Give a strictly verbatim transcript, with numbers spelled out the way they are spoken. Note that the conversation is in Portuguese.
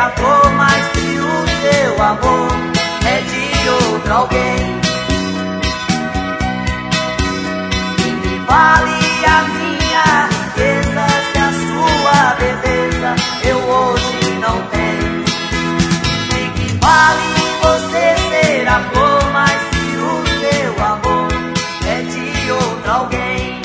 a flor, mas se o seu amor é de outro alguém. E me vale a minha riqueza se a sua beleza eu hoje não tenho. Nem que vale você ser a flor, mas se o seu amor é de outro alguém.